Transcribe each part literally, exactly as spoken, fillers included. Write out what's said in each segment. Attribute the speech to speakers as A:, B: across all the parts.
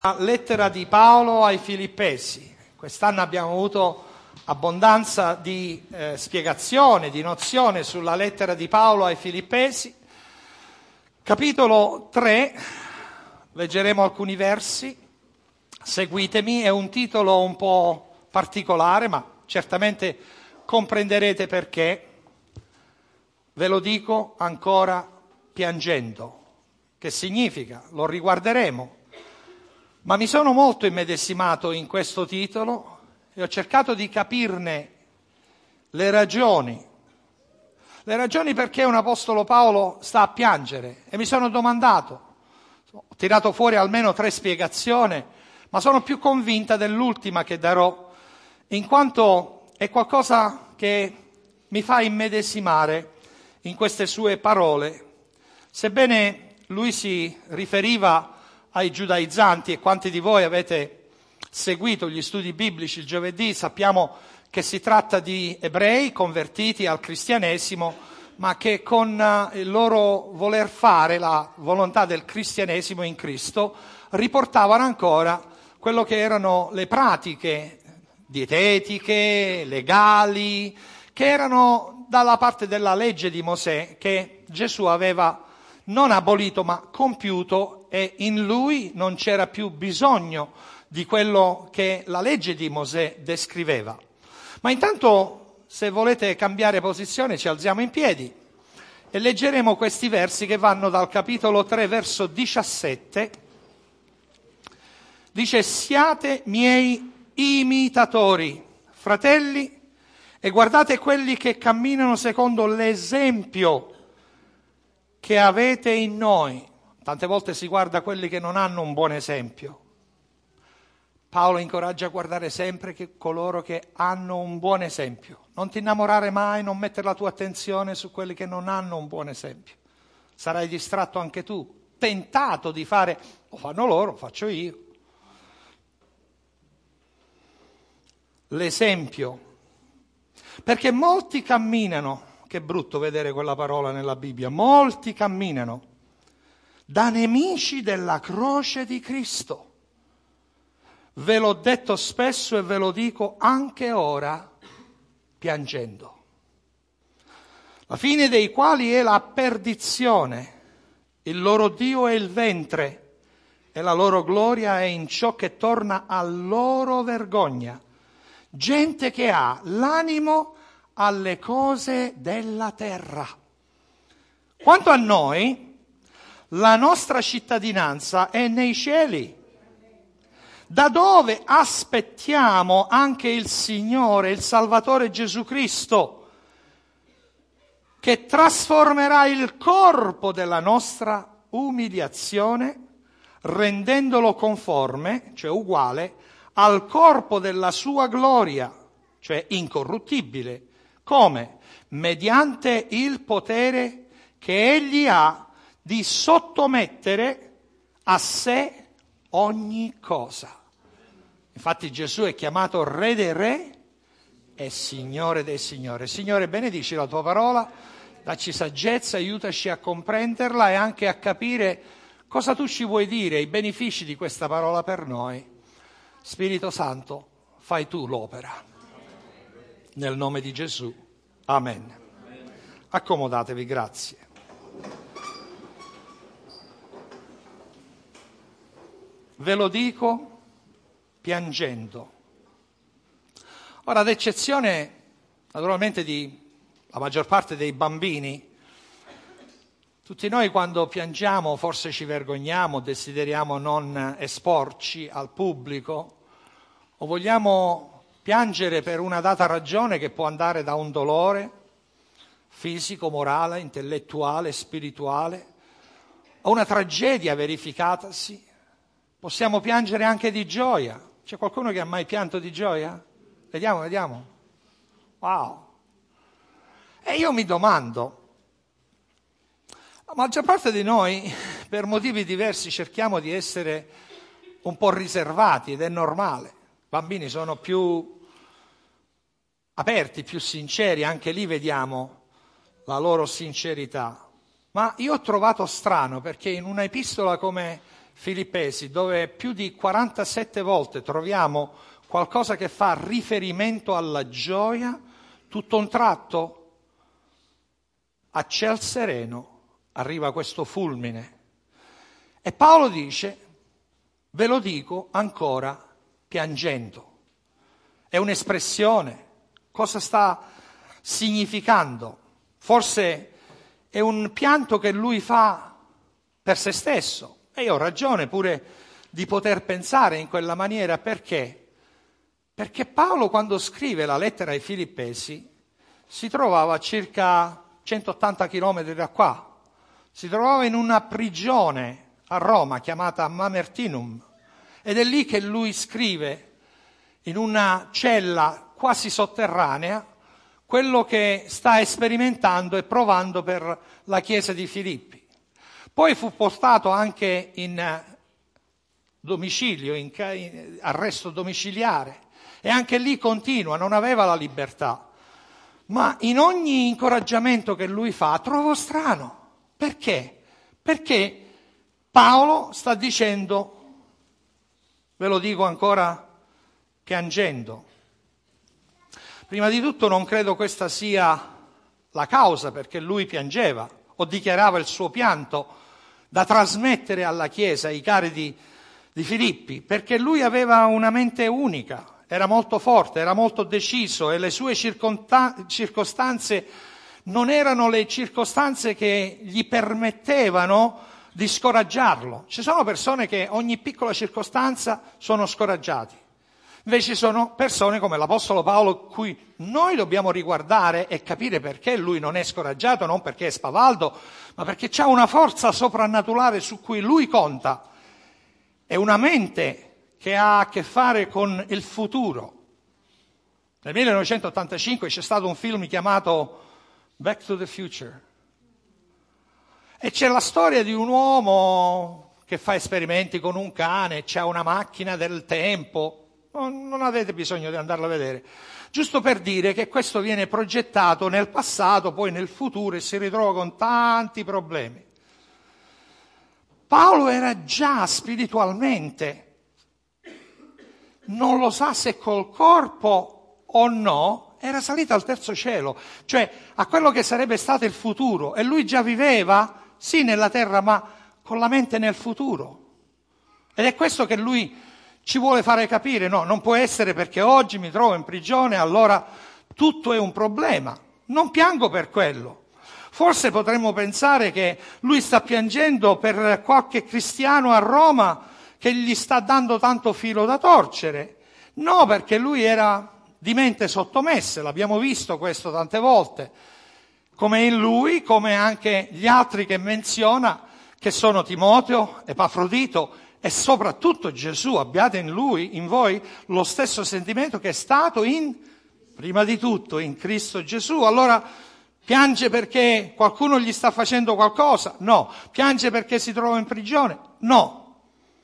A: La lettera di Paolo ai Filippesi. Quest'anno abbiamo avuto abbondanza di eh, spiegazione, di nozione sulla lettera di Paolo ai Filippesi. Capitolo tre, leggeremo alcuni versi, seguitemi, è un titolo un po' particolare, ma certamente comprenderete perché. Ve lo dico ancora piangendo. Che significa? Lo riguarderemo. Ma mi sono molto immedesimato in questo titolo e ho cercato di capirne le ragioni. Le ragioni perché un apostolo Paolo sta a piangere. E mi sono domandato, ho tirato fuori almeno tre spiegazioni, ma sono più convinta dell'ultima che darò, in quanto è qualcosa che mi fa immedesimare in queste sue parole. Sebbene lui si riferiva ai giudaizzanti, e quanti di voi avete seguito gli studi biblici il giovedì sappiamo che si tratta di ebrei convertiti al cristianesimo, ma che con il loro voler fare la volontà del cristianesimo in Cristo riportavano ancora quello che erano le pratiche dietetiche, legali, che erano dalla parte della legge di Mosè che Gesù aveva non abolito ma compiuto, e in lui non c'era più bisogno di quello che la legge di Mosè descriveva. Ma intanto, se volete cambiare posizione, ci alziamo in piedi e leggeremo questi versi che vanno dal capitolo tre, verso diciassette. Dice: siate miei imitatori, fratelli, e guardate quelli che camminano secondo l'esempio che avete in noi. Tante volte si guarda quelli che non hanno un buon esempio. Paolo incoraggia a guardare sempre che coloro che hanno un buon esempio. Non ti innamorare mai, non mettere la tua attenzione su quelli che non hanno un buon esempio. Sarai distratto anche tu, tentato di fare, lo fanno loro, lo faccio io. L'esempio. Perché molti camminano, che brutto vedere quella parola nella Bibbia, molti camminano da nemici della croce di Cristo. Ve l'ho detto spesso e ve lo dico anche ora, piangendo. La fine dei quali è la perdizione, il loro Dio è il ventre e la loro gloria è in ciò che torna a loro vergogna. Gente che ha l'animo alle cose della terra. Quanto a noi, la nostra cittadinanza è nei cieli, da dove aspettiamo anche il Signore, il Salvatore Gesù Cristo, che trasformerà il corpo della nostra umiliazione, rendendolo conforme, cioè uguale, al corpo della sua gloria, cioè incorruttibile. Come? Mediante il potere che Egli ha di sottomettere a sé ogni cosa. Infatti Gesù è chiamato Re dei Re e Signore dei Signori. Signore, benedici la tua parola, dacci saggezza, aiutaci a comprenderla e anche a capire cosa tu ci vuoi dire, i benefici di questa parola per noi. Spirito Santo, fai tu l'opera. Nel nome di Gesù. Amen. Accomodatevi, grazie. Ve lo dico piangendo. Ora, ad eccezione naturalmente di la maggior parte dei bambini, tutti noi quando piangiamo forse ci vergogniamo, desideriamo non esporci al pubblico o vogliamo piangere per una data ragione che può andare da un dolore fisico, morale, intellettuale, spirituale, a una tragedia verificatasi. Possiamo piangere anche di gioia. C'è qualcuno che ha mai pianto di gioia? Vediamo, vediamo. Wow. E io mi domando, la maggior parte di noi, per motivi diversi, cerchiamo di essere un po' riservati ed è normale. I bambini sono più aperti, più sinceri, anche lì vediamo la loro sincerità. Ma io ho trovato strano perché in una epistola come Filippesi, dove più di quarantasette volte troviamo qualcosa che fa riferimento alla gioia, tutto un tratto, a ciel sereno, arriva questo fulmine. E Paolo dice, ve lo dico ancora piangendo. È un'espressione. Cosa sta significando? Forse è un pianto che lui fa per se stesso. E io ho ragione pure di poter pensare in quella maniera. Perché? Perché Paolo, quando scrive la lettera ai Filippesi, si trovava a circa centottanta chilometri da qua. Si trovava in una prigione a Roma chiamata Mamertinum. Ed è lì che lui scrive, in una cella quasi sotterranea, quello che sta sperimentando e provando per la chiesa di Filippi. Poi fu portato anche in domicilio, in arresto domiciliare, e anche lì continua, non aveva la libertà. Ma in ogni incoraggiamento che lui fa, trovo strano. Perché? Perché Paolo sta dicendo, ve lo dico ancora piangendo. Prima di tutto non credo questa sia la causa perché lui piangeva o dichiarava il suo pianto da trasmettere alla Chiesa, ai cari di, di Filippi, perché lui aveva una mente unica, era molto forte, era molto deciso e le sue circonta- circostanze non erano le circostanze che gli permettevano di scoraggiarlo. Ci sono persone che ogni piccola circostanza sono scoraggiati. Invece sono persone come l'Apostolo Paolo, cui noi dobbiamo riguardare e capire perché lui non è scoraggiato, non perché è spavaldo, ma perché c'ha una forza soprannaturale su cui lui conta. È una mente che ha a che fare con il futuro. Nel millenovecentottantacinque c'è stato un film chiamato Back to the Future. E c'è la storia di un uomo che fa esperimenti con un cane, c'ha una macchina del tempo. Non avete bisogno di andarlo a vedere. Giusto per dire che questo viene progettato nel passato, poi nel futuro e si ritrova con tanti problemi. Paolo era già spiritualmente, non lo sa se col corpo o no, era salito al terzo cielo, cioè a quello che sarebbe stato il futuro. E lui già viveva, sì, nella terra, ma con la mente nel futuro. Ed è questo che lui ci vuole fare capire. No, non può essere perché oggi mi trovo in prigione, allora tutto è un problema. Non piango per quello. Forse potremmo pensare che lui sta piangendo per qualche cristiano a Roma che gli sta dando tanto filo da torcere. No, perché lui era di mente sottomessa, l'abbiamo visto questo tante volte, come in lui, come anche gli altri che menziona, che sono Timoteo, Epafrodito, e soprattutto Gesù. Abbiate in lui, in voi, lo stesso sentimento che è stato in, prima di tutto, in Cristo Gesù. Allora, piange perché qualcuno gli sta facendo qualcosa? No. Piange perché si trova in prigione? No.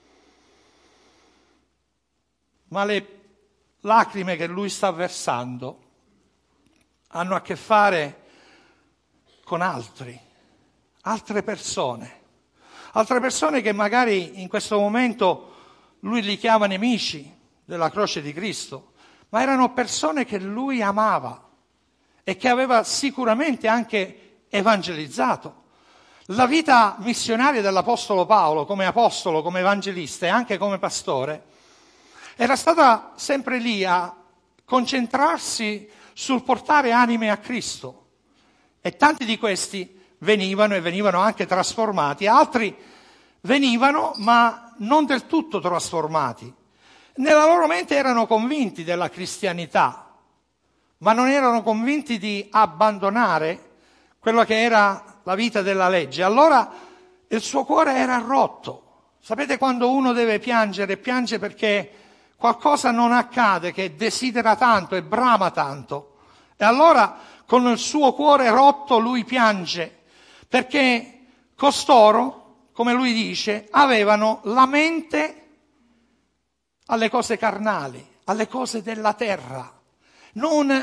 A: Ma le lacrime che lui sta versando hanno a che fare con altri, altre persone. Altre persone che magari in questo momento lui li chiama nemici della croce di Cristo, ma erano persone che lui amava e che aveva sicuramente anche evangelizzato. La vita missionaria dell'Apostolo Paolo come apostolo, come evangelista e anche come pastore era stata sempre lì a concentrarsi sul portare anime a Cristo. E tanti di questi venivano e venivano anche trasformati, altri venivano ma non del tutto trasformati. Nella loro mente erano convinti della cristianità, ma non erano convinti di abbandonare quello che era la vita della legge. Allora il suo cuore era rotto. Sapete quando uno deve piangere? Piange perché qualcosa non accade, che desidera tanto e brama tanto. E allora con il suo cuore rotto lui piange, perché costoro, come lui dice, avevano la mente alle cose carnali, alle cose della terra. Non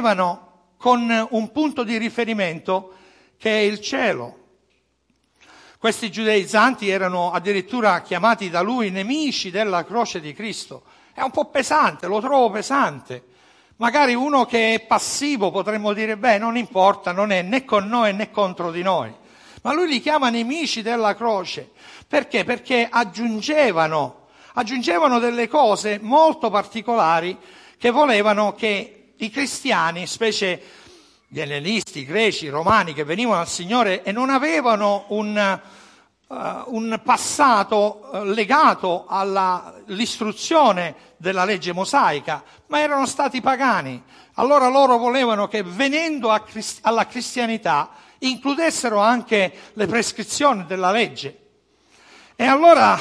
A: vivevano con un punto di riferimento che è il cielo. Questi giudeizzanti erano addirittura chiamati da lui nemici della croce di Cristo. È un po' pesante, lo trovo pesante. Magari uno che è passivo potremmo dire, beh, non importa, non è né con noi né contro di noi. Ma lui li chiama nemici della croce. Perché? Perché aggiungevano, aggiungevano delle cose molto particolari che volevano che i cristiani, specie gli ellenisti, i greci, i romani che venivano al Signore e non avevano un, uh, un passato uh, legato all'istruzione della legge mosaica, ma erano stati pagani. Allora loro volevano che venendo a Crist- alla cristianità includessero anche le prescrizioni della legge. E allora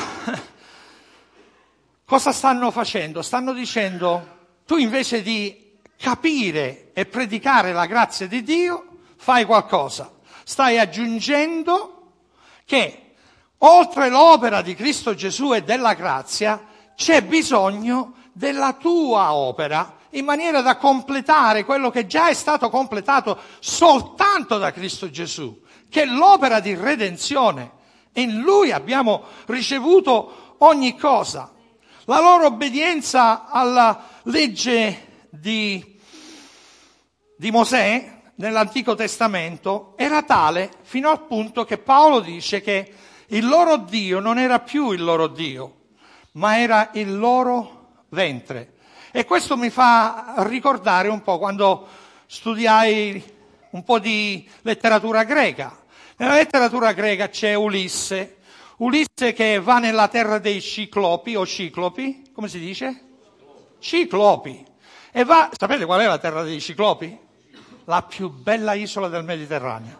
A: cosa stanno facendo? Stanno dicendo, tu invece di capire e predicare la grazia di Dio, fai qualcosa. Stai aggiungendo che oltre l'opera di Cristo Gesù e della grazia c'è bisogno della tua opera in maniera da completare quello che già è stato completato soltanto da Cristo Gesù, che è l'opera di redenzione. In Lui abbiamo ricevuto ogni cosa. La loro obbedienza alla legge Di, di Mosè nell'Antico Testamento era tale fino al punto che Paolo dice che il loro Dio non era più il loro Dio, ma era il loro ventre. E questo mi fa ricordare un po' quando studiai un po' di letteratura greca. Nella letteratura greca c'è Ulisse, Ulisse che va nella terra dei ciclopi o ciclopi, come si dice? Ciclopi. E va, sapete qual è la terra dei ciclopi? La più bella isola del Mediterraneo.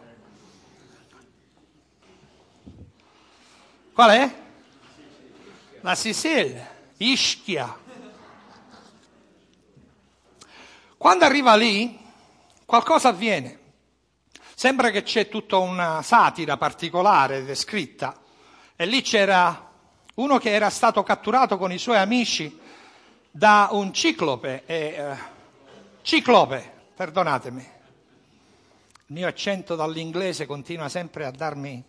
A: Qual è? La Sicilia, Ischia. Quando arriva lì, qualcosa avviene. Sembra che c'è tutta una satira particolare descritta. E lì c'era uno che era stato catturato con i suoi amici da un ciclope, eh, ciclope, perdonatemi, il mio accento dall'inglese continua sempre a darmi...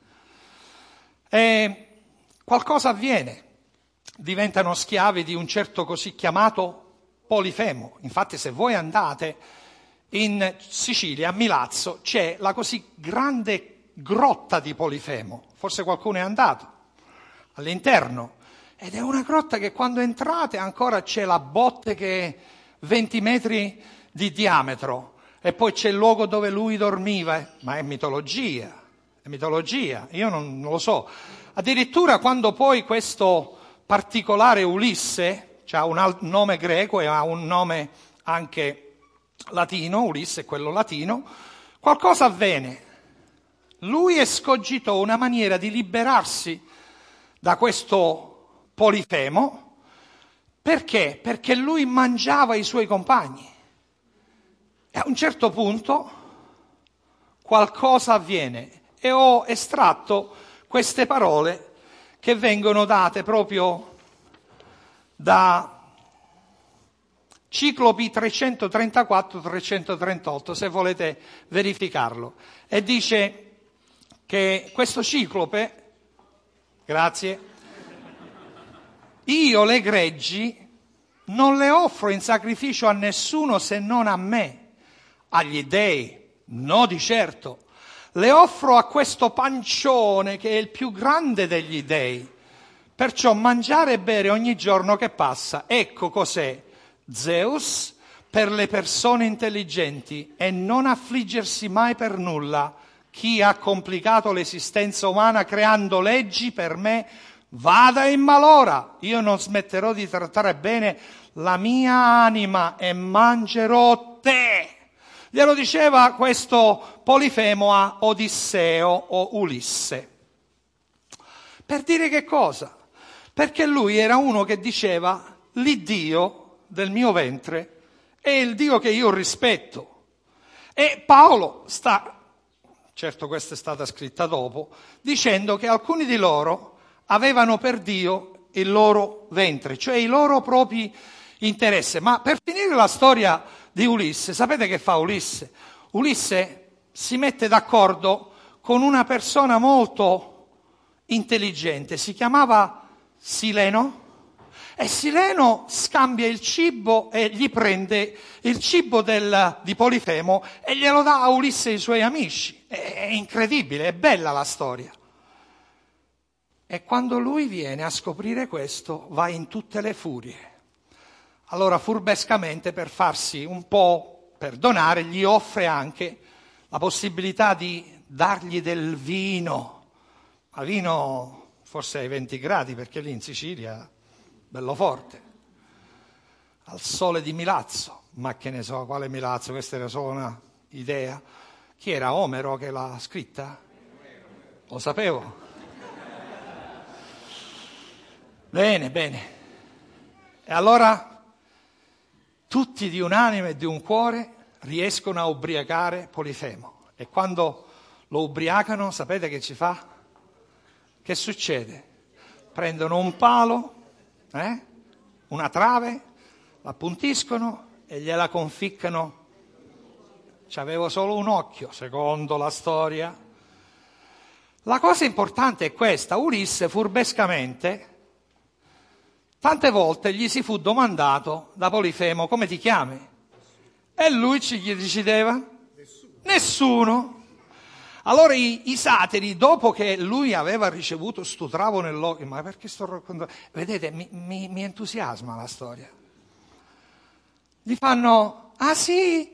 A: E qualcosa avviene, diventano schiavi di un certo così chiamato Polifemo. Infatti se voi andate in Sicilia, a Milazzo, c'è la così grande grotta di Polifemo, forse qualcuno è andato all'interno. Ed è una grotta che quando entrate ancora c'è la botte che è venti metri di diametro e poi c'è il luogo dove lui dormiva, ma è mitologia, è mitologia, io non, non lo so. Addirittura quando poi questo particolare Ulisse, ha un alt- nome greco e ha un nome anche latino, Ulisse è quello latino, qualcosa avvene. Lui escogitò una maniera di liberarsi da questo Polifemo, perché? Perché lui mangiava i suoi compagni. E a un certo punto qualcosa avviene e ho estratto queste parole che vengono date proprio da Ciclopi trecentotrentaquattro trecentotrentotto, se volete verificarlo. E dice che questo ciclope, grazie, io le greggi non le offro in sacrificio a nessuno se non a me, agli dei, no di certo. Le offro a questo pancione che è il più grande degli dei. Perciò mangiare e bere ogni giorno che passa, ecco cos'è Zeus per le persone intelligenti e non affliggersi mai per nulla. Chi ha complicato l'esistenza umana creando leggi per me, vada in malora, io non smetterò di trattare bene la mia anima e mangerò te. Glielo diceva questo Polifemo a Odisseo o Ulisse. Per dire che cosa? Perché lui era uno che diceva l'Iddio del mio ventre è il Dio che io rispetto. E Paolo sta, certo questa è stata scritta dopo, dicendo che alcuni di loro avevano per Dio il loro ventre, cioè i loro propri interessi. Ma per finire la storia di Ulisse, sapete che fa Ulisse? Ulisse si mette d'accordo con una persona molto intelligente, si chiamava Sileno, e Sileno scambia il cibo e gli prende il cibo del, di Polifemo e glielo dà a Ulisse e ai suoi amici. È, è incredibile, è bella la storia. E quando lui viene a scoprire questo, va in tutte le furie. Allora, furbescamente, per farsi un po' perdonare, gli offre anche la possibilità di dargli del vino. Ma vino forse ai venti gradi, perché lì in Sicilia, bello forte. Al sole di Milazzo. Ma che ne so, quale Milazzo? Questa era solo una idea. Chi era Omero che l'ha scritta? Lo sapevo. Bene, bene. E allora tutti di un'anima e di un cuore riescono a ubriacare Polifemo. E quando lo ubriacano, sapete che ci fa? Che succede? Prendono un palo, eh? una trave, l'appuntiscono e gliela conficcano. C'avevo solo un occhio, secondo la storia. La cosa importante è questa: Ulisse furbescamente, tante volte gli si fu domandato da Polifemo: come ti chiami? E lui ci gli decideva? Nessuno. Nessuno. Allora i, i satiri, dopo che lui aveva ricevuto sto travo nell'occhio, ma perché sto raccontando? Vedete, mi, mi, mi entusiasma la storia. Gli fanno: ah sì?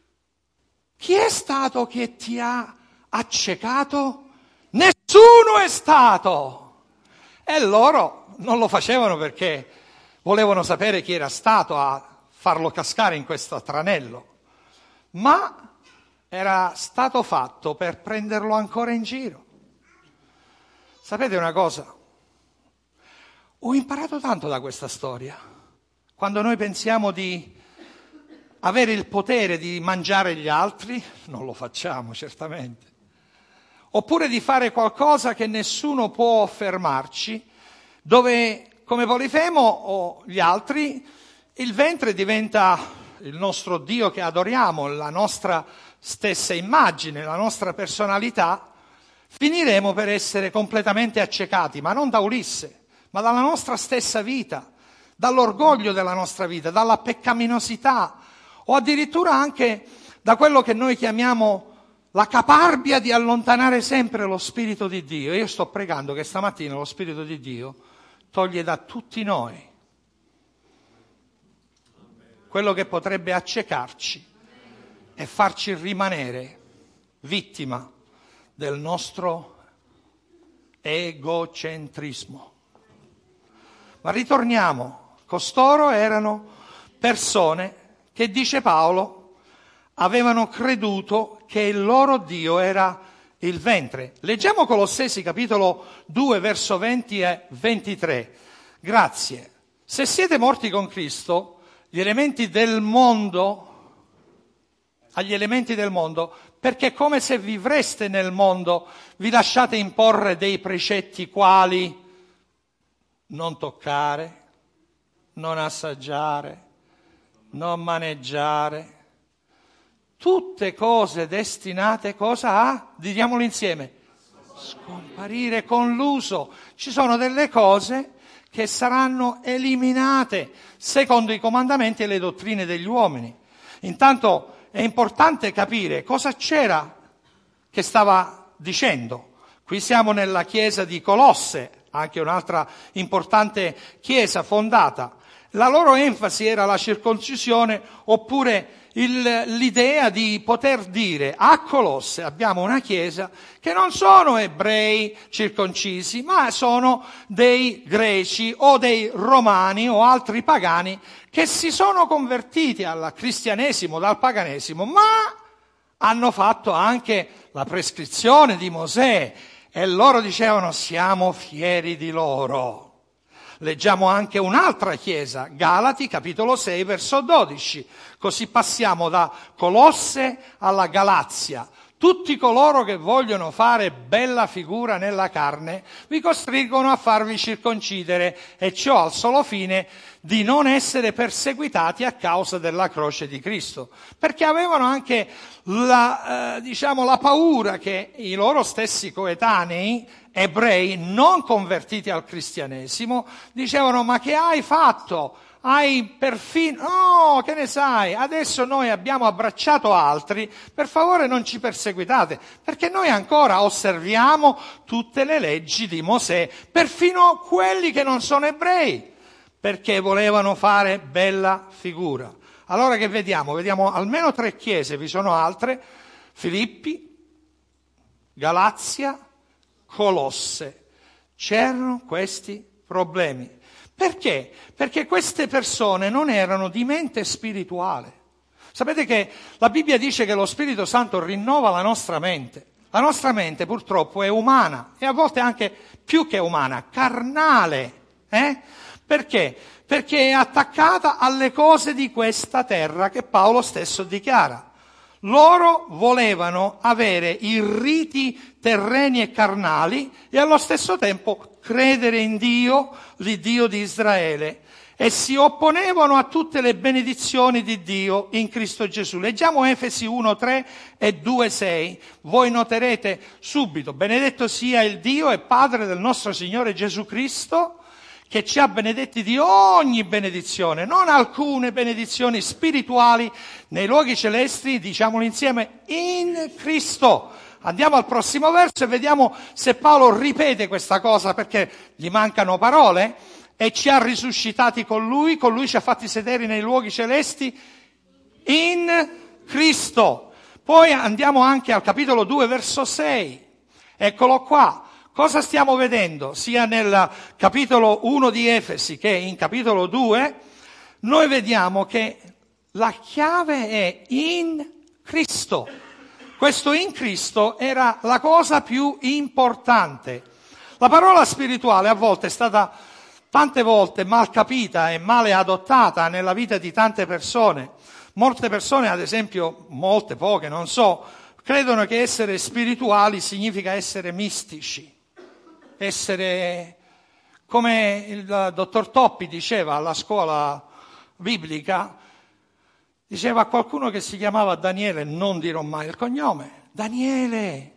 A: Chi è stato che ti ha accecato? Nessuno è stato! E loro non lo facevano perché volevano sapere chi era stato a farlo cascare in questo tranello, ma era stato fatto per prenderlo ancora in giro. Sapete una cosa? Ho imparato tanto da questa storia. Quando noi pensiamo di avere il potere di mangiare gli altri, non lo facciamo certamente. Oppure di fare qualcosa che nessuno può fermarci, dove come Polifemo o gli altri il ventre diventa il nostro Dio che adoriamo, la nostra stessa immagine, la nostra personalità, finiremo per essere completamente accecati, ma non da Ulisse, ma dalla nostra stessa vita, dall'orgoglio della nostra vita, dalla peccaminosità o addirittura anche da quello che noi chiamiamo la caparbia di allontanare sempre lo Spirito di Dio. Io sto pregando che stamattina lo Spirito di Dio toglie da tutti noi quello che potrebbe accecarci e farci rimanere vittima del nostro egocentrismo. Ma ritorniamo, costoro erano persone che, dice Paolo, avevano creduto che il loro Dio era il ventre. Leggiamo Colossesi capitolo due, verso venti e ventitré. Grazie. Se siete morti con Cristo, gli elementi del mondo, agli elementi del mondo, perché come se vivreste nel mondo, vi lasciate imporre dei precetti quali non toccare, non assaggiare, non maneggiare, tutte cose destinate cosa a, diciamolo insieme, scomparire con l'uso. Ci sono delle cose che saranno eliminate secondo i comandamenti e le dottrine degli uomini. Intanto è importante capire cosa c'era che stava dicendo. Qui siamo nella chiesa di Colosse, anche un'altra importante chiesa fondata. La loro enfasi era la circoncisione, oppure il, l'idea di poter dire a Colosse abbiamo una chiesa che non sono ebrei circoncisi, ma sono dei greci o dei romani o altri pagani che si sono convertiti al cristianesimo dal paganesimo, ma hanno fatto anche la prescrizione di Mosè e loro dicevano siamo fieri di loro. Leggiamo anche un'altra chiesa, Galati, capitolo sei, verso dodici. Così passiamo da Colosse alla Galazia. tutti coloro che vogliono fare bella figura nella carne vi costringono a farvi circoncidere, e ciò al solo fine di non essere perseguitati a causa della croce di Cristo, perché avevano anche la, eh, diciamo, la paura che i loro stessi coetanei ebrei non convertiti al cristianesimo dicevano: ma che hai fatto? Hai perfino, oh, che ne sai, adesso noi abbiamo abbracciato altri, per favore non ci perseguitate, perché noi ancora osserviamo tutte le leggi di Mosè, perfino quelli che non sono ebrei, perché volevano fare bella figura. Allora che vediamo? Vediamo almeno tre chiese, vi sono altre: Filippi, Galazia, Colosse. C'erano questi problemi. Perché? Perché queste persone non erano di mente spirituale. Sapete che la Bibbia dice che lo Spirito Santo rinnova la nostra mente. La nostra mente purtroppo è umana, e a volte anche più che umana, carnale. Eh? Perché? Perché è attaccata alle cose di questa terra che Paolo stesso dichiara. Loro volevano avere i riti terreni e carnali e allo stesso tempo credere in Dio, l'Iddio di Israele, e si opponevano a tutte le benedizioni di Dio in Cristo Gesù. Leggiamo Efesi uno tre e due sei. Voi noterete subito: benedetto sia il Dio e Padre del nostro Signore Gesù Cristo, che ci ha benedetti di ogni benedizione, non alcune benedizioni spirituali nei luoghi celesti, diciamolo insieme, in Cristo. Andiamo al prossimo verso e vediamo se Paolo ripete questa cosa, perché gli mancano parole. E ci ha risuscitati con lui, con lui ci ha fatti sedere nei luoghi celesti in Cristo. Poi andiamo anche al capitolo due, verso sei. Eccolo qua. Cosa stiamo vedendo? Sia nel capitolo uno di Efesi che in capitolo due, noi vediamo che la chiave è in Cristo. Questo in Cristo era la cosa più importante. La parola spirituale a volte è stata tante volte mal capita e male adottata nella vita di tante persone. Molte persone, ad esempio, molte, poche, non so, credono che essere spirituali significa essere mistici, essere, come il dottor Toppi diceva alla scuola biblica, diceva a qualcuno che si chiamava Daniele, non dirò mai il cognome: Daniele,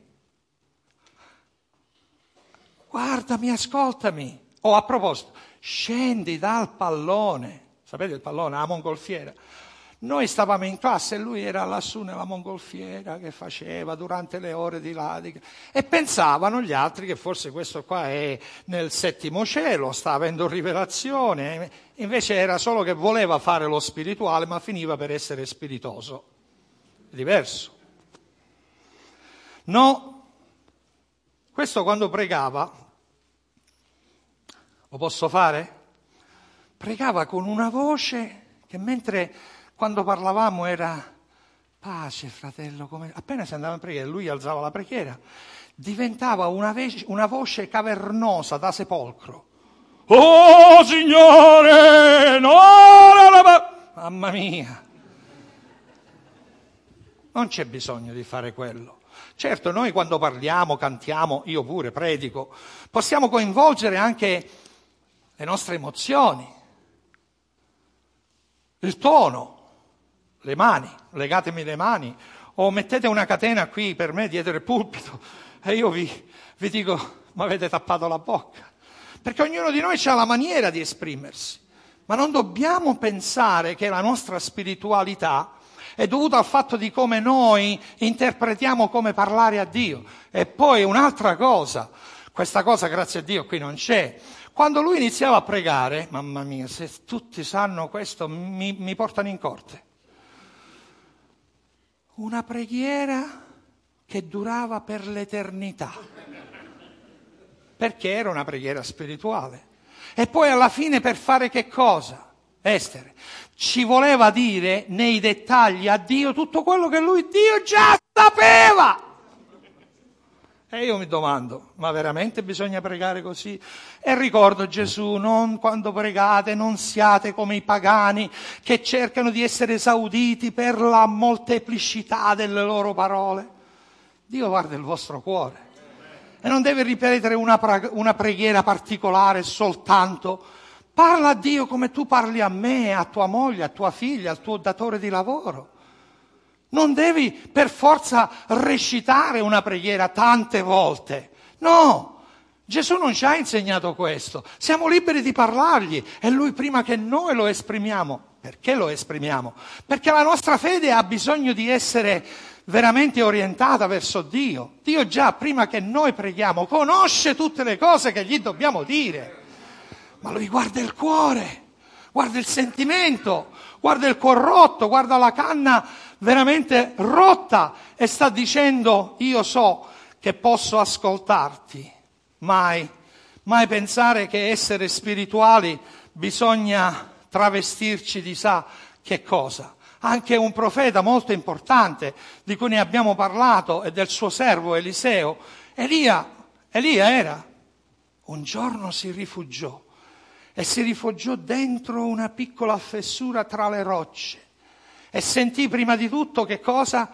A: guardami, ascoltami. O oh, a proposito, scendi dal pallone. Sapete il pallone, la mongolfiera? Noi stavamo in classe e lui era lassù nella mongolfiera che faceva durante le ore di là. E pensavano gli altri che forse questo qua è nel settimo cielo, sta avendo rivelazione. Invece era solo che voleva fare lo spirituale, ma finiva per essere spiritoso. È diverso. No, questo quando pregava, lo posso fare? Pregava con una voce che mentre quando parlavamo era pace, fratello, come... appena si andava in preghiera, lui alzava la preghiera, diventava una, ve... una voce cavernosa da sepolcro. Oh Signore, no, no, no. Mamma mia, non c'è bisogno di fare quello. Certo, noi quando parliamo, cantiamo, io pure predico, possiamo coinvolgere anche le nostre emozioni, il tono, le mani, legatemi le mani, o mettete una catena qui per me dietro il pulpito e io vi, vi dico: mi avete tappato la bocca. Perché ognuno di noi ha la maniera di esprimersi, ma non dobbiamo pensare che la nostra spiritualità è dovuta al fatto di come noi interpretiamo come parlare a Dio. E poi un'altra cosa, questa cosa grazie a Dio qui non c'è. Quando lui iniziava a pregare, mamma mia, se tutti sanno questo mi, mi portano in corte. Una preghiera che durava per l'eternità, perché era una preghiera spirituale. E poi alla fine per fare che cosa? Estere, ci voleva dire nei dettagli a Dio tutto quello che lui, Dio, già sapeva. E io mi domando, ma veramente bisogna pregare così? E ricordo Gesù, non quando pregate non siate come i pagani che cercano di essere esauditi per la molteplicità delle loro parole. Dio guarda il vostro cuore. E non deve ripetere una, pra- una preghiera particolare soltanto. Parla a Dio come tu parli a me, a tua moglie, a tua figlia, al tuo datore di lavoro. Non devi per forza recitare una preghiera tante volte. No, Gesù non ci ha insegnato questo. Siamo liberi di parlargli e Lui prima che noi lo esprimiamo. Perché lo esprimiamo? Perché la nostra fede ha bisogno di essere veramente orientata verso Dio. Dio già prima che noi preghiamo conosce tutte le cose che gli dobbiamo dire. Ma Lui guarda il cuore, guarda il sentimento, guarda il cuor rotto, guarda la canna veramente rotta e sta dicendo: io so che posso ascoltarti. Mai, mai pensare che essere spirituali bisogna travestirci di sa che cosa. Anche un profeta molto importante di cui ne abbiamo parlato e del suo servo Eliseo, Elia, Elia era, un giorno si rifugiò e si rifugiò dentro una piccola fessura tra le rocce e sentì prima di tutto che cosa?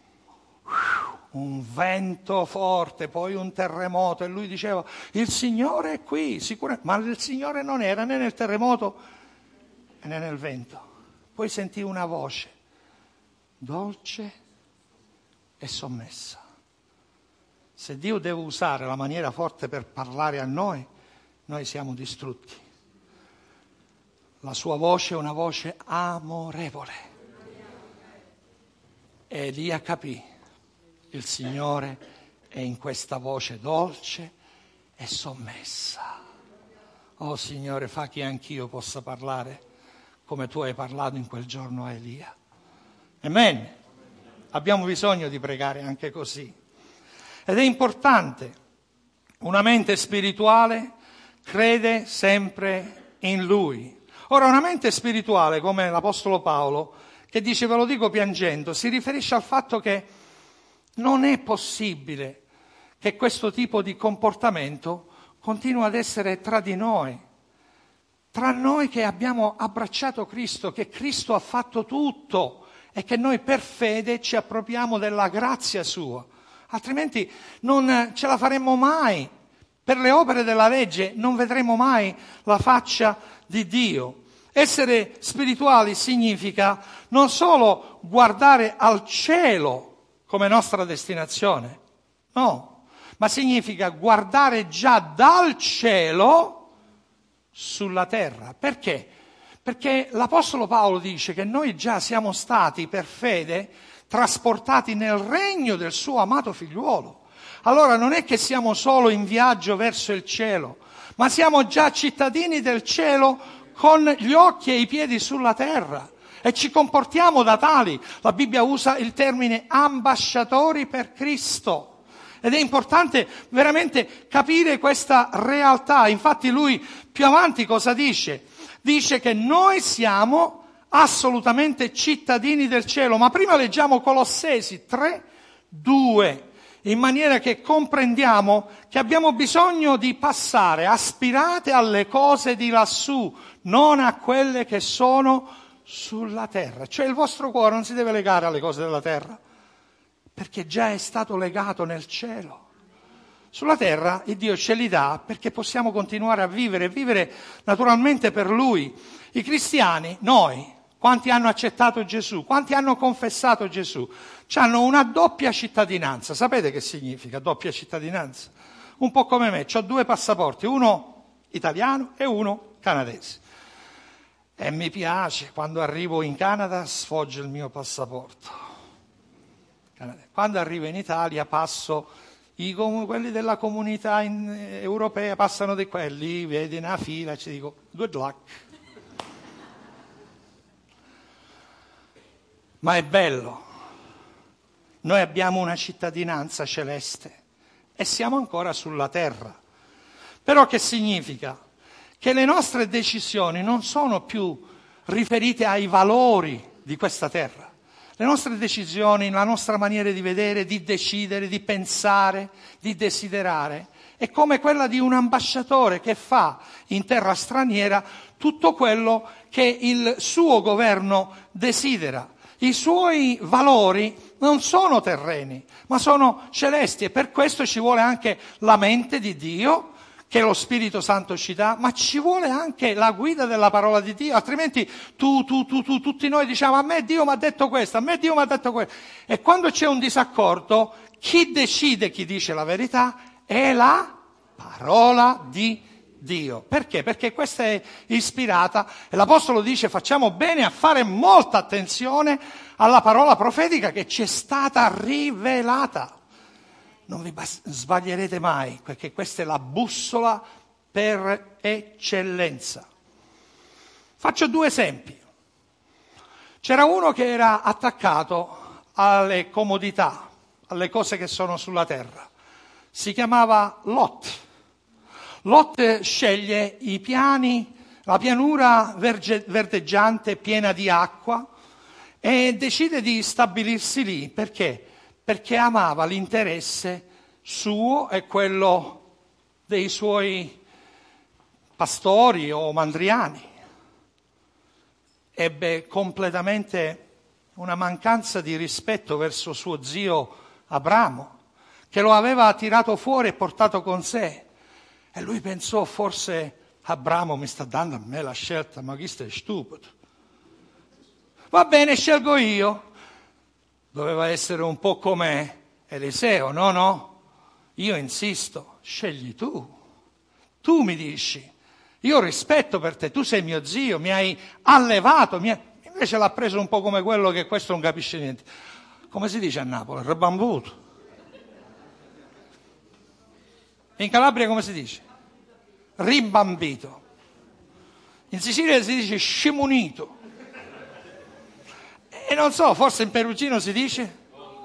A: Un vento forte, poi un terremoto e lui diceva: il Signore è qui, sicuramente. Ma il Signore non era né nel terremoto né nel vento. Poi sentì una voce dolce e sommessa. Se Dio deve usare la maniera forte per parlare a noi, noi siamo distrutti. La sua voce è una voce amorevole. E Elia capì: il Signore è in questa voce dolce e sommessa. Oh Signore, fa che anch'io possa parlare come tu hai parlato in quel giorno a Elia. Amen. Abbiamo bisogno di pregare anche così. Ed è importante. Una mente spirituale crede sempre in Lui. Ora, una mente spirituale, come l'Apostolo Paolo, che dice, ve lo dico piangendo, si riferisce al fatto che non è possibile che questo tipo di comportamento continui ad essere tra di noi. Tra noi che abbiamo abbracciato Cristo, che Cristo ha fatto tutto e che noi per fede ci appropriamo della grazia sua. Altrimenti non ce la faremmo mai. Per le opere della legge non vedremo mai la faccia di Dio. Essere spirituali significa non solo guardare al cielo come nostra destinazione, no, ma significa guardare già dal cielo sulla terra. Perché? Perché l'Apostolo Paolo dice che noi già siamo stati per fede trasportati nel regno del suo amato figliuolo. Allora non è che siamo solo in viaggio verso il cielo, ma siamo già cittadini del cielo con gli occhi e i piedi sulla terra e ci comportiamo da tali. La Bibbia usa il termine ambasciatori per Cristo. Ed è importante veramente capire questa realtà. Infatti lui più avanti cosa dice? Dice che noi siamo assolutamente cittadini del cielo. Ma prima leggiamo Colossesi tre, due, in maniera che comprendiamo che abbiamo bisogno di passare aspirate alle cose di lassù, non a quelle che sono sulla terra. Cioè il vostro cuore non si deve legare alle cose della terra, perché già è stato legato nel cielo. Sulla terra il Dio ce li dà perché possiamo continuare a vivere, vivere naturalmente per Lui. I cristiani, noi, quanti hanno accettato Gesù, quanti hanno confessato Gesù, hanno una doppia cittadinanza. Sapete che significa doppia cittadinanza? Un po' come me, ho due passaporti, uno italiano e uno canadese. E mi piace, quando arrivo in Canada sfoggio il mio passaporto. Quando arrivo in Italia passo, i, quelli della comunità in, eh, europea passano di quelli, vedi una fila e ci dico good luck. Ma è bello, noi abbiamo una cittadinanza celeste e siamo ancora sulla terra. Però che significa? Che le nostre decisioni non sono più riferite ai valori di questa terra. Le nostre decisioni, la nostra maniera di vedere, di decidere, di pensare, di desiderare, è come quella di un ambasciatore che fa in terra straniera tutto quello che il suo governo desidera. I suoi valori non sono terreni, ma sono celesti, e per questo ci vuole anche la mente di Dio, che lo Spirito Santo ci dà, ma ci vuole anche la guida della parola di Dio, altrimenti tu, tu, tu, tu, tutti noi diciamo: a me Dio mi ha detto questo, a me Dio mi ha detto questo. E quando c'è un disaccordo, chi decide, chi dice la verità, è la parola di Dio. Perché? Perché questa è ispirata, e l'Apostolo dice: facciamo bene a fare molta attenzione alla parola profetica che ci è stata rivelata. Non vi sbaglierete mai, perché questa è la bussola per eccellenza. Faccio due esempi. C'era uno che era attaccato alle comodità, alle cose che sono sulla terra. Si chiamava Lot. Lot sceglie i piani, la pianura verge, verdeggiante piena di acqua, e decide di stabilirsi lì. Perché? Perché amava l'interesse suo e quello dei suoi pastori o mandriani. Ebbe completamente una mancanza di rispetto verso suo zio Abramo, che lo aveva tirato fuori e portato con sé. E lui pensò: forse Abramo mi sta dando a me la scelta, ma questo è stupido. Va bene, scelgo io. Doveva essere un po' come Eliseo, no, no, io insisto, scegli tu. Tu mi dici, io ho rispetto per te, tu sei mio zio, mi hai allevato, mi hai... invece l'ha preso un po' come quello che questo non capisce niente. Come si dice a Napoli? Rebambuto. In Calabria come si dice? Rimbambito. In Sicilia si dice scimunito. E non so, forse in perugino si dice?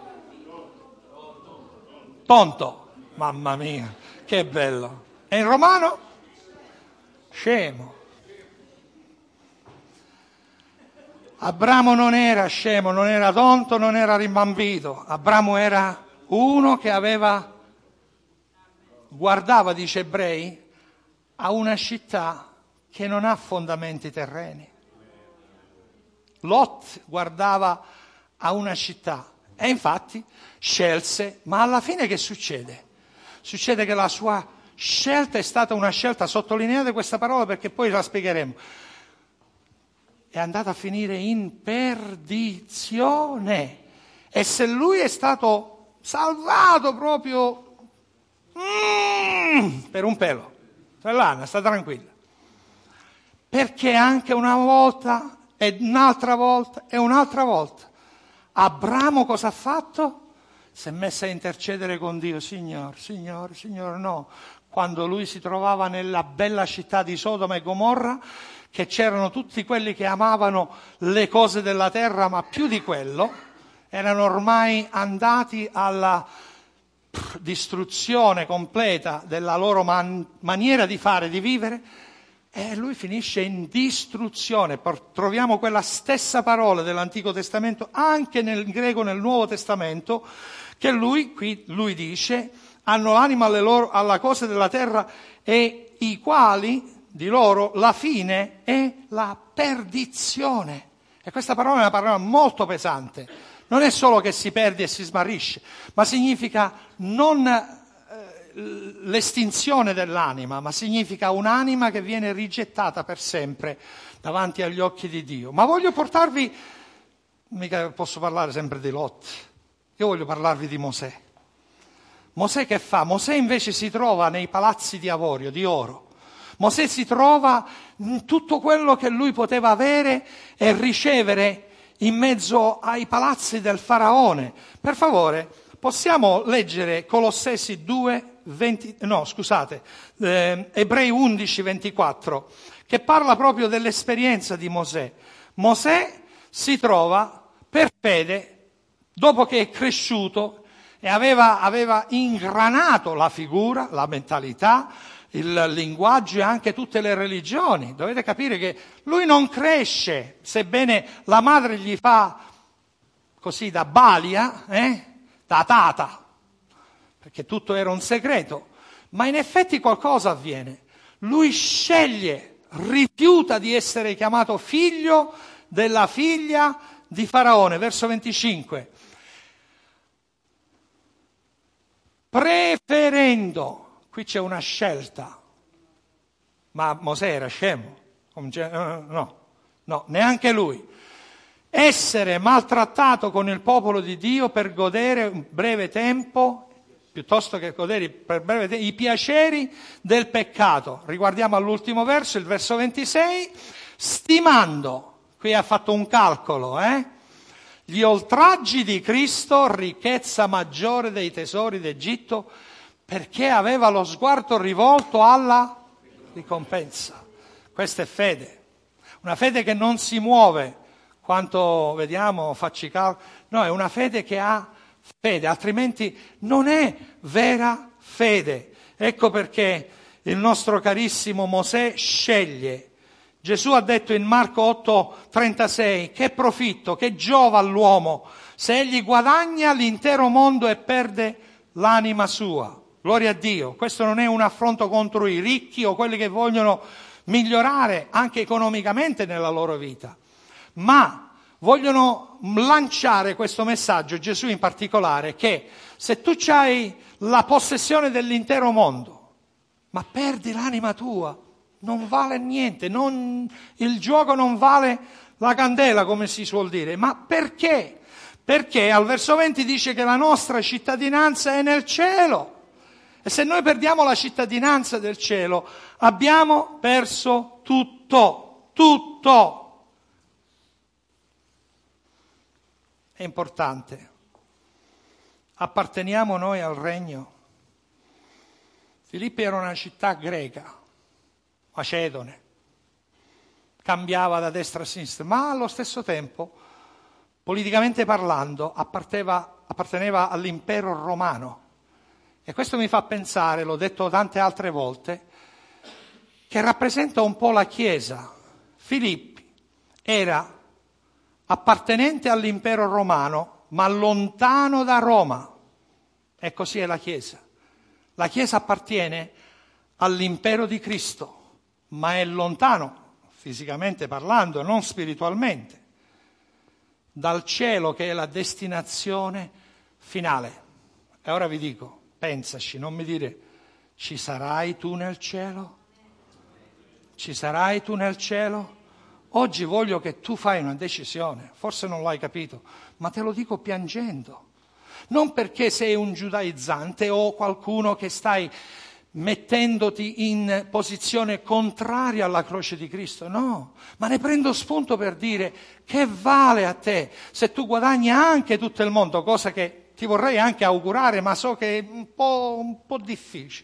A: Tonto. Mamma mia, che bello. E in romano? Scemo. Abramo non era scemo, non era tonto, non era rimbambito. Abramo era uno che aveva, guardava, dice Ebrei, a una città che non ha fondamenti terreni. Lot guardava a una città e infatti scelse, ma alla fine che succede? Succede che la sua scelta è stata una scelta, sottolineate questa parola perché poi la spiegheremo, è andata a finire in perdizione. E se lui è stato salvato proprio mm, per un pelo, L'Anna sta tranquilla, perché anche una volta e un'altra volta e un'altra volta Abramo cosa ha fatto? Si è messo a intercedere con Dio. Signore, Signore, Signore, no. Quando lui si trovava nella bella città di Sodoma e Gomorra, che c'erano tutti quelli che amavano le cose della terra, ma più di quello, erano ormai andati alla distruzione completa della loro man- maniera di fare, di vivere, e lui finisce in distruzione. Troviamo quella stessa parola dell'Antico Testamento anche nel greco, nel Nuovo Testamento, che lui, qui lui dice, hanno l'anima alle loro, alla cose della terra, e i quali di loro la fine è la perdizione. E questa parola è una parola molto pesante. Non è solo che si perde e si smarrisce, ma significa non eh, l'estinzione dell'anima, ma significa un'anima che viene rigettata per sempre davanti agli occhi di Dio. Ma voglio portarvi, mica posso parlare sempre di Lot, io voglio parlarvi di Mosè. Mosè che fa? Mosè invece si trova nei palazzi di avorio, di oro. Mosè si trova in tutto quello che lui poteva avere e ricevere in mezzo ai palazzi del faraone. Per favore, possiamo leggere Colossesi due, venti, no scusate, eh, Ebrei undici, ventiquattro, che parla proprio dell'esperienza di Mosè. Mosè si trova per fede, dopo che è cresciuto e aveva, aveva ingranato la figura, la mentalità, il linguaggio e anche tutte le religioni. Dovete capire che lui non cresce, sebbene la madre gli fa così da balia, eh? da tata, perché tutto era un segreto, ma in effetti qualcosa avviene. Lui sceglie, rifiuta di essere chiamato figlio della figlia di Faraone, verso venticinque, preferendo, qui c'è una scelta, ma Mosè era scemo, no, no, neanche lui, essere maltrattato con il popolo di Dio per godere un breve tempo, piuttosto che godere per breve tempo i piaceri del peccato. Riguardiamo all'ultimo verso, il verso ventisei, stimando, qui ha fatto un calcolo, eh? Gli oltraggi di Cristo, ricchezza maggiore dei tesori d'Egitto, perché aveva lo sguardo rivolto alla ricompensa. Questa è fede, una fede che non si muove quanto vediamo, facci calcolo, no, è una fede che ha fede, altrimenti non è vera fede. Ecco perché il nostro carissimo Mosè sceglie. Gesù ha detto in Marco otto trentasei, che profitto, che giova all'uomo se egli guadagna l'intero mondo e perde l'anima sua. Gloria a Dio. Questo non è un affronto contro i ricchi o quelli che vogliono migliorare anche economicamente nella loro vita, ma vogliono lanciare questo messaggio, Gesù in particolare, che se tu hai la possessione dell'intero mondo, ma perdi l'anima tua, non vale niente, non, il gioco non vale la candela, come si suol dire. Ma perché? Perché al verso venti dice che la nostra cittadinanza è nel cielo. E se noi perdiamo la cittadinanza del cielo, abbiamo perso tutto, tutto. È importante. Apparteniamo noi al regno. Filippi era una città greca, macedone, cambiava da destra a sinistra, ma allo stesso tempo, politicamente parlando, apparteneva, apparteneva all'impero romano. E questo mi fa pensare, l'ho detto tante altre volte, che rappresenta un po' la Chiesa. Filippi era appartenente all'impero romano, ma lontano da Roma. E così è la Chiesa. La Chiesa appartiene all'impero di Cristo, ma è lontano, fisicamente parlando, non spiritualmente, dal cielo che è la destinazione finale. E ora vi dico, pensaci, non mi dire, ci sarai tu nel cielo? Ci sarai tu nel cielo? Oggi voglio che tu fai una decisione, forse non l'hai capito, ma te lo dico piangendo. Non perché sei un giudaizzante o qualcuno che stai mettendoti in posizione contraria alla croce di Cristo, no, ma ne prendo spunto per dire che vale a te se tu guadagni anche tutto il mondo, cosa che ti vorrei anche augurare, ma so che è un po', un po' difficile.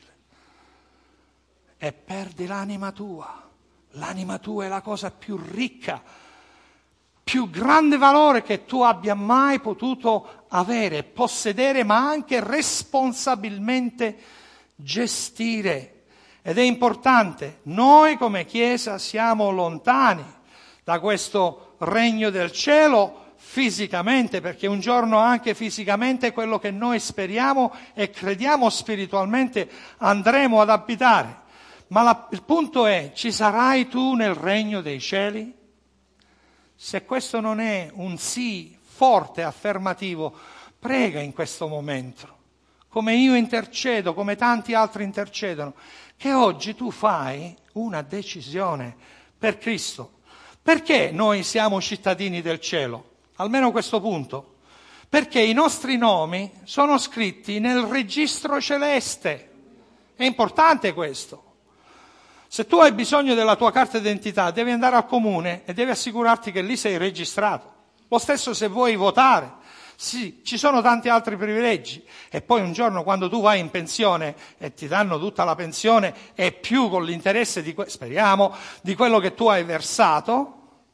A: E perdi l'anima tua. L'anima tua è la cosa più ricca, più grande valore che tu abbia mai potuto avere, possedere, ma anche responsabilmente gestire. Ed è importante, noi come Chiesa siamo lontani da questo regno del cielo, fisicamente, perché un giorno anche fisicamente quello che noi speriamo e crediamo spiritualmente andremo ad abitare. Ma la, il punto è, ci sarai tu nel regno dei cieli? Se questo non è un sì forte, affermativo, prega in questo momento, come io intercedo, come tanti altri intercedono, che oggi tu fai una decisione per Cristo. Perché noi siamo cittadini del cielo? Almeno questo punto, perché i nostri nomi sono scritti nel registro celeste. È importante questo. Se tu hai bisogno della tua carta d'identità, devi andare al comune e devi assicurarti che lì sei registrato. Lo stesso se vuoi votare. Sì, ci sono tanti altri privilegi. E poi un giorno quando tu vai in pensione e ti danno tutta la pensione e più con l'interesse, di que- speriamo, di quello che tu hai versato,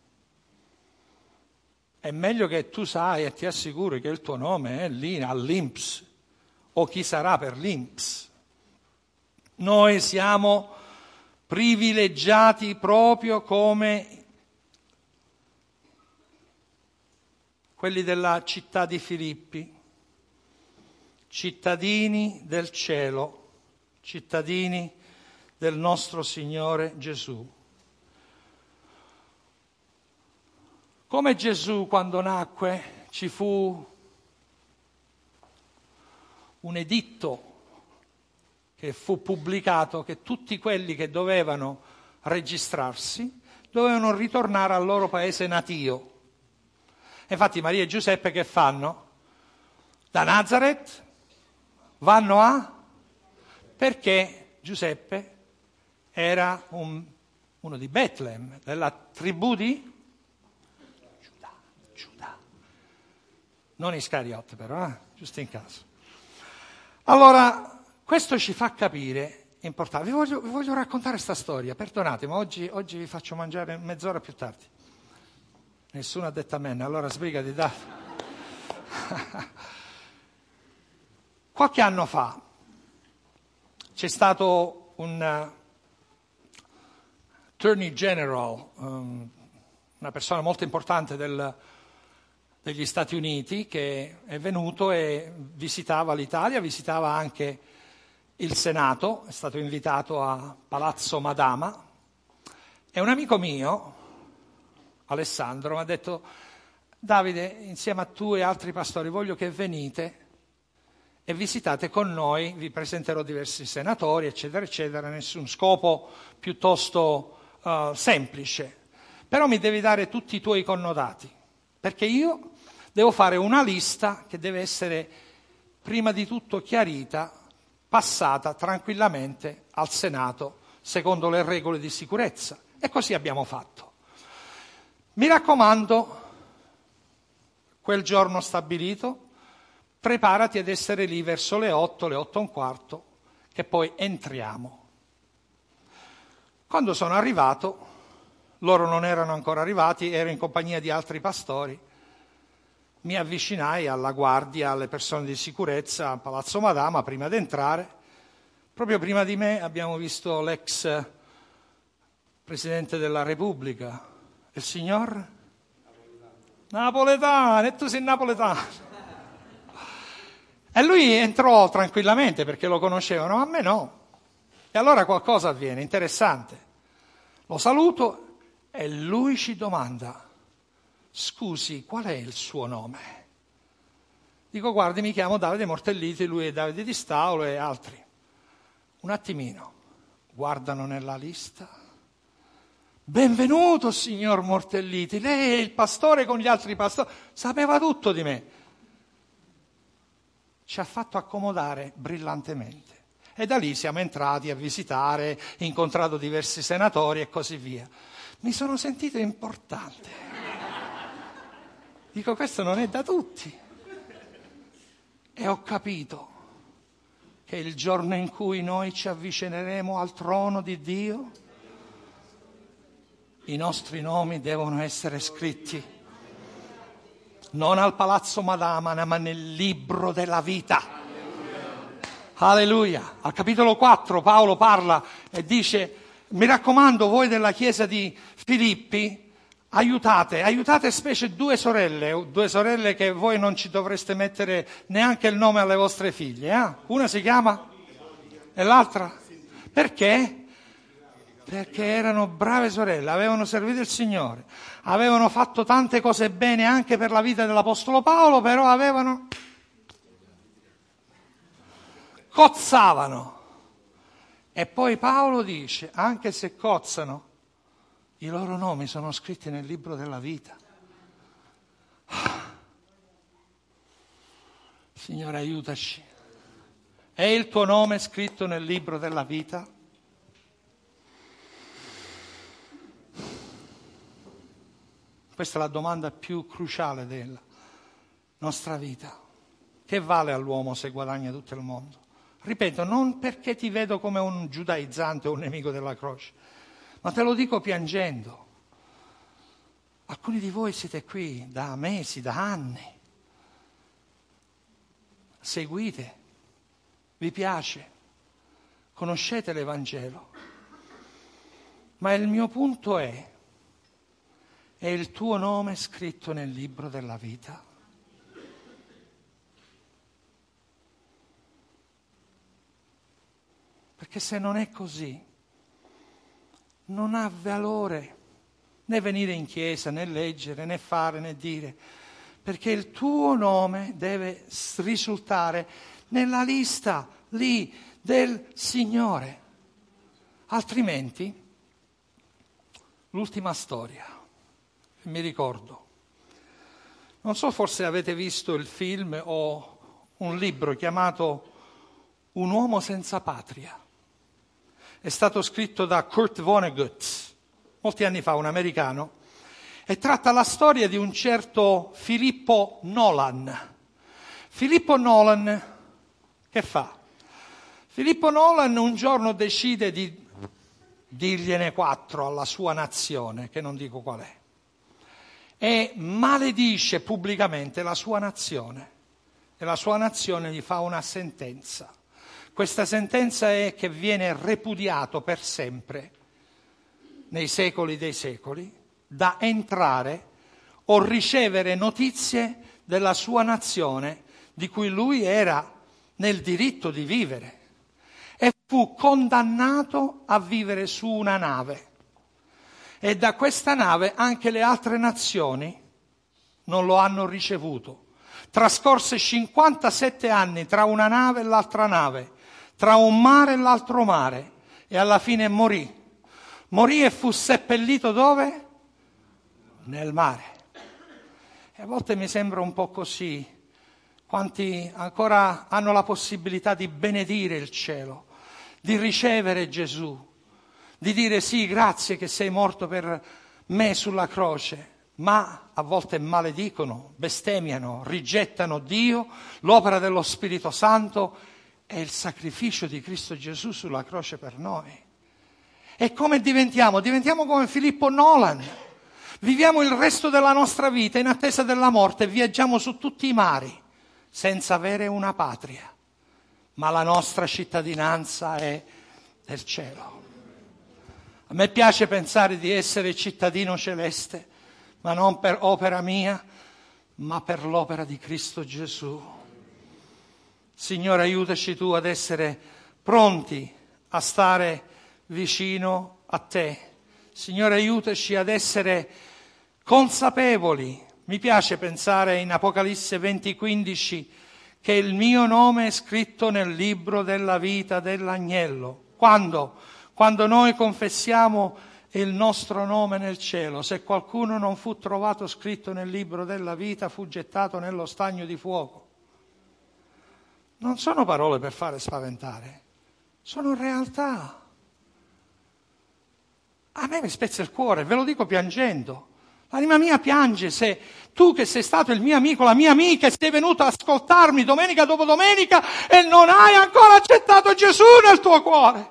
A: è meglio che tu sai e ti assicuri che il tuo nome è lì all'I N P S o chi sarà per l'I N P S. Noi siamo privilegiati proprio come quelli della città di Filippi, cittadini del cielo, cittadini del nostro Signore Gesù. Come Gesù quando nacque ci fu un editto che fu pubblicato che tutti quelli che dovevano registrarsi dovevano ritornare al loro paese natio. Infatti Maria e Giuseppe che fanno? Da Nazareth vanno a... perché Giuseppe era un, uno di Betlemme, della tribù di Giuda, Giuda. Non Iscariote però, eh? Giusto in caso. Allora, questo ci fa capire, è importante, vi voglio, vi voglio raccontare questa storia, perdonatemi, oggi, oggi vi faccio mangiare mezz'ora più tardi. Nessuno ha detto amen, allora sbrigati, dai. Qualche anno fa c'è stato un uh, Attorney General, um, una persona molto importante del, degli Stati Uniti, che è venuto e visitava l'Italia, visitava anche il Senato, è stato invitato a Palazzo Madama, e un amico mio, Alessandro, mi ha detto: Davide, insieme a tu e altri pastori voglio che venite e visitate con noi, vi presenterò diversi senatori, eccetera, eccetera, nessun scopo piuttosto uh, semplice. Però mi devi dare tutti i tuoi connotati, perché io devo fare una lista che deve essere prima di tutto chiarita, passata tranquillamente al Senato, secondo le regole di sicurezza. E così abbiamo fatto. Mi raccomando, quel giorno stabilito, preparati ad essere lì verso le otto, le otto e un quarto, che poi entriamo. Quando sono arrivato, loro non erano ancora arrivati, ero in compagnia di altri pastori, mi avvicinai alla guardia, alle persone di sicurezza a Palazzo Madama prima di entrare. Proprio prima di me abbiamo visto l'ex Presidente della Repubblica, il signor Napoletano, e tu sei napoletano. E lui entrò tranquillamente perché lo conoscevano, ma a me no. E allora qualcosa avviene, interessante. Lo saluto e lui ci domanda: scusi, qual è il suo nome? Dico: guardi, mi chiamo Davide Mortelliti, lui è Davide Di Staulo e altri. Un attimino, guardano nella lista. Benvenuto, signor Mortelliti, lei è il pastore con gli altri pastori, sapeva tutto di me. Ci ha fatto accomodare brillantemente. E da lì siamo entrati a visitare, incontrato diversi senatori e così via. Mi sono sentito importante. Dico: questo non è da tutti. E ho capito che il giorno in cui noi ci avvicineremo al trono di Dio, i nostri nomi devono essere scritti non al Palazzo Madama, ma nel libro della vita. Alleluia. Al capitolo quattro Paolo parla e dice: mi raccomando, voi della chiesa di Filippi, aiutate, aiutate specie due sorelle, due sorelle che voi non ci dovreste mettere neanche il nome alle vostre figlie. Eh? Una si chiama e l'altra? Perché? Perché erano brave sorelle, avevano servito il Signore, avevano fatto tante cose bene anche per la vita dell'Apostolo Paolo, però avevano... cozzavano. E poi Paolo dice: anche se cozzano, i loro nomi sono scritti nel libro della vita. Signore, aiutaci. È il tuo nome scritto nel libro della vita? Questa è la domanda più cruciale della nostra vita. Che vale all'uomo se guadagna tutto il mondo? Ripeto, non perché ti vedo come un giudaizzante o un nemico della croce, ma te lo dico piangendo. Alcuni di voi siete qui da mesi, da anni. Seguite, vi piace, conoscete l'Evangelo. Ma il mio punto è: è il tuo nome scritto nel libro della vita? Perché se non è così, non ha valore né venire in chiesa, né leggere, né fare, né dire, perché il tuo nome deve risultare nella lista lì del Signore. Altrimenti, l'ultima storia, mi ricordo, non so, forse avete visto il film o un libro chiamato Un uomo senza patria. È stato scritto da Kurt Vonnegut, molti anni fa, un americano, e tratta la storia di un certo Filippo Nolan. Filippo Nolan, che fa? Filippo Nolan un giorno decide di dirgliene quattro alla sua nazione, che non dico qual è, e maledice pubblicamente la sua nazione, e la sua nazione gli fa una sentenza. Questa sentenza è che viene repudiato per sempre, nei secoli dei secoli, da entrare o ricevere notizie della sua nazione di cui lui era nel diritto di vivere, e fu condannato a vivere su una nave, e da questa nave anche le altre nazioni non lo hanno ricevuto. Trascorse cinquantasette anni tra una nave e l'altra nave, tra un mare e l'altro mare, e alla fine morì. Morì e fu seppellito dove? Nel mare. E a volte mi sembra un po' così. Quanti ancora hanno la possibilità di benedire il cielo, di ricevere Gesù, di dire sì, grazie che sei morto per me sulla croce, ma a volte maledicono, bestemmiano, rigettano Dio, l'opera dello Spirito Santo e il sacrificio di Cristo Gesù sulla croce per noi. E come diventiamo? Diventiamo come Filippo Nolan. Viviamo il resto della nostra vita in attesa della morte e viaggiamo su tutti i mari senza avere una patria, ma la nostra cittadinanza è del cielo. A me piace pensare di essere cittadino celeste, ma non per opera mia, ma per l'opera di Cristo Gesù. Signore, aiutaci tu ad essere pronti a stare vicino a te. Signore, aiutaci ad essere consapevoli. Mi piace pensare in Apocalisse venti quindici che il mio nome è scritto nel libro della vita dell'agnello. Quando? Quando noi confessiamo il nostro nome nel cielo. Se qualcuno non fu trovato scritto nel libro della vita, fu gettato nello stagno di fuoco. Non sono parole per fare spaventare, sono realtà. A me mi spezza il cuore, ve lo dico piangendo. L'anima mia piange se tu, che sei stato il mio amico, la mia amica, e sei venuto ad ascoltarmi domenica dopo domenica e non hai ancora accettato Gesù nel tuo cuore.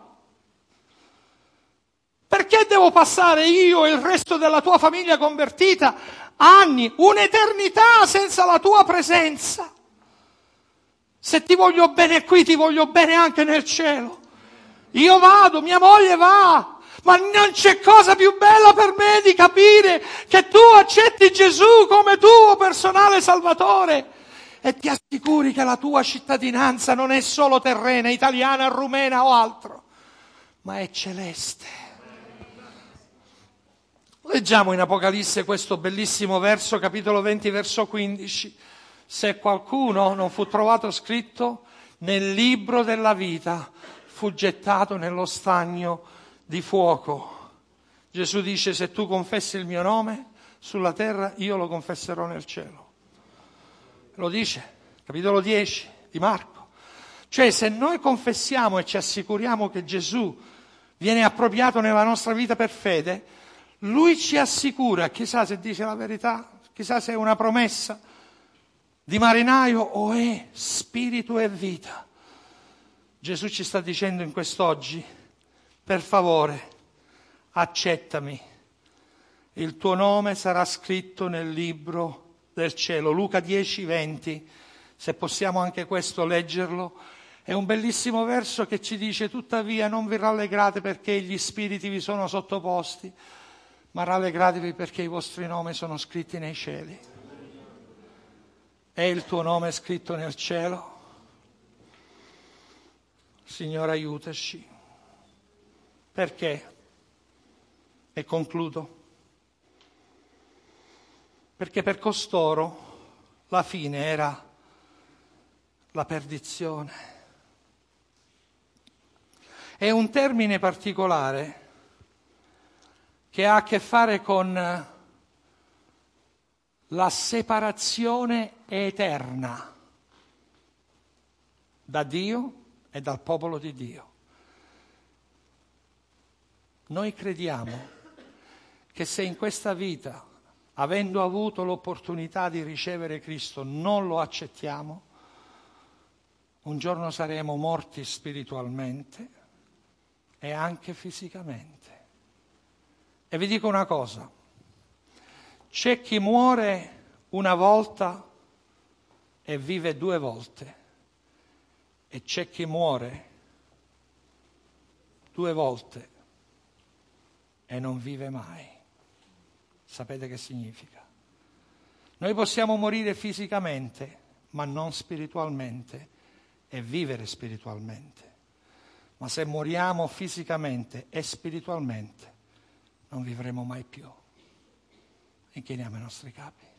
A: Perché devo passare io e il resto della tua famiglia convertita anni, un'eternità senza la tua presenza? Se ti voglio bene qui, ti voglio bene anche nel cielo. Io vado, mia moglie va, ma non c'è cosa più bella per me di capire che tu accetti Gesù come tuo personale salvatore e ti assicuri che la tua cittadinanza non è solo terrena, italiana, rumena o altro, ma è celeste. Leggiamo in Apocalisse questo bellissimo verso, capitolo venti, verso quindici. Se qualcuno non fu trovato scritto nel libro della vita, fu gettato nello stagno di fuoco. Gesù dice: se tu confessi il mio nome sulla terra, io lo confesserò nel cielo. Lo dice, capitolo dieci di Marco. Cioè, se noi confessiamo e ci assicuriamo che Gesù viene appropriato nella nostra vita per fede, Lui ci assicura, chissà se dice la verità, chissà se è una promessa di marinaio o è spirito e vita. Gesù ci sta dicendo in quest'oggi: per favore, accettami, il tuo nome sarà scritto nel libro del cielo. Luca dieci venti, se possiamo anche questo leggerlo, è un bellissimo verso che ci dice: tuttavia non vi rallegrate perché gli spiriti vi sono sottoposti, ma rallegratevi perché i vostri nomi sono scritti nei cieli. È il tuo nome scritto nel cielo? Signore, aiutaci. Perché? E concludo. perché per costoro la fine era la perdizione. È un termine particolare che ha a che fare con la separazione eterna da Dio e dal popolo di Dio. Noi crediamo che se in questa vita, avendo avuto l'opportunità di ricevere Cristo, non lo accettiamo, un giorno saremo morti spiritualmente e anche fisicamente. E vi dico una cosa, c'è chi muore una volta e vive due volte, e c'è chi muore due volte e non vive mai. Sapete che significa? Noi possiamo morire fisicamente, ma non spiritualmente, e vivere spiritualmente. Ma se moriamo fisicamente e spiritualmente, non vivremo mai più. Inchiniamo i nostri capi.